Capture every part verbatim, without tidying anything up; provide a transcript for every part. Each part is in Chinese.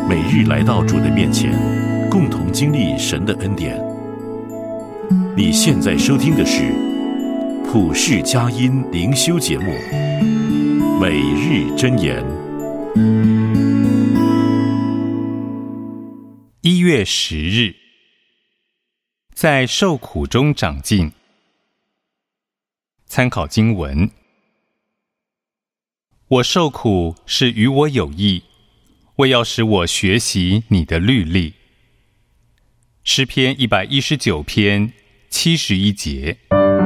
每日来到主的面前，共同经历神的恩典。你现在收听的是普世佳音灵修节目《每日箴言》。 一月十日，在受苦中长进。参考经文：我受苦是与我有益，为要使我学习你的律例。诗篇一百一十九篇七十一节。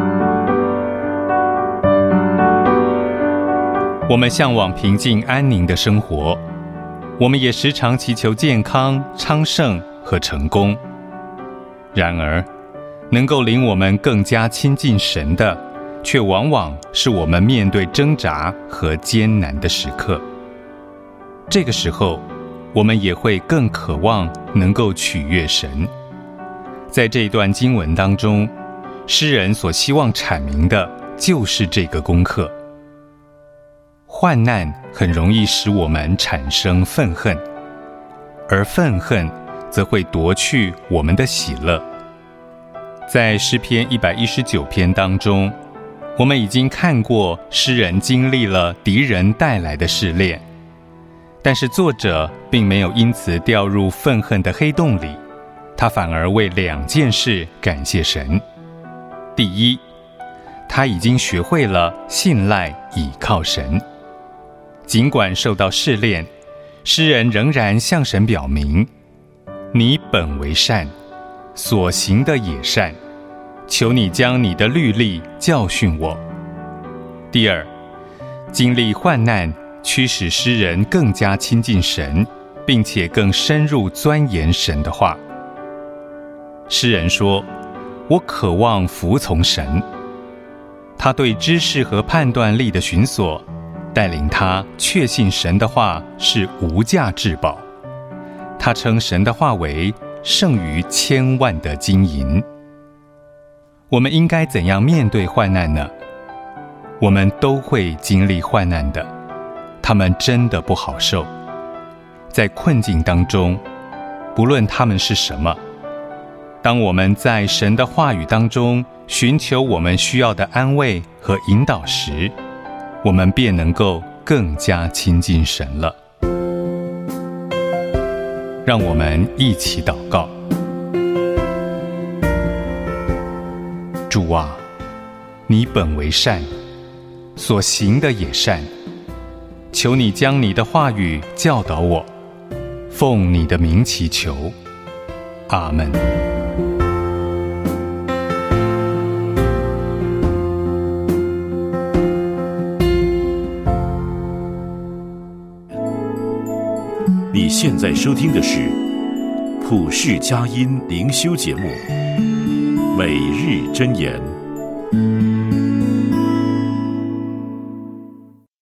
我们向往平静安宁的生活，我们也时常祈求健康、昌盛和成功。然而，能够领我们更加亲近神的，却往往是我们面对挣扎和艰难的时刻。这个时候，我们也会更渴望能够取悦神。在这一段经文当中，诗人所希望阐明的就是这个功课。患难很容易使我们产生愤恨，而愤恨则会夺去我们的喜乐。在诗篇一百一十九篇当中，我们已经看过诗人经历了敌人带来的试炼，但是作者并没有因此掉入愤恨的黑洞里，他反而为两件事感谢神。第一，他已经学会了信赖倚靠神。尽管受到试炼，诗人仍然向神表明：你本为善，所行的也善，求你将你的律例教训我。第二，经历患难驱使诗人更加亲近神，并且更深入钻研神的话。诗人说：我渴望服从神。他对知识和判断力的寻索，带领他确信神的话是无价之宝。他称神的话为胜于千万的金银。我们应该怎样面对患难呢？我们都会经历患难的，他们真的不好受。在困境当中，不论他们是什么，当我们在神的话语当中寻求我们需要的安慰和引导时，我们便能够更加亲近神了。让我们一起祷告。主啊，你本为善，所行的也善，求你将你的话语教导我，奉你的名祈求，阿们。 你现在收听的是普世佳音灵修节目《每日箴言》。